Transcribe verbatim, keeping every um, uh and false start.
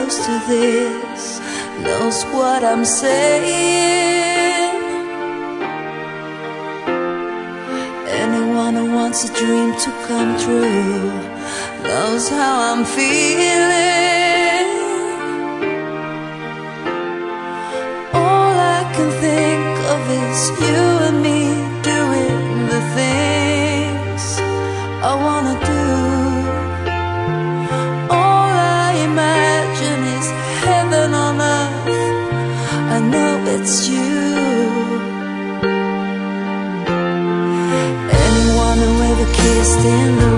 close to this knows what I'm saying. Anyone who wants a dream to come true knows how I'm feeling. All I can think of is you and me doing the things I wanna do. All I imagine is heaven on earth. I know it's you. Anyone who ever kissed in the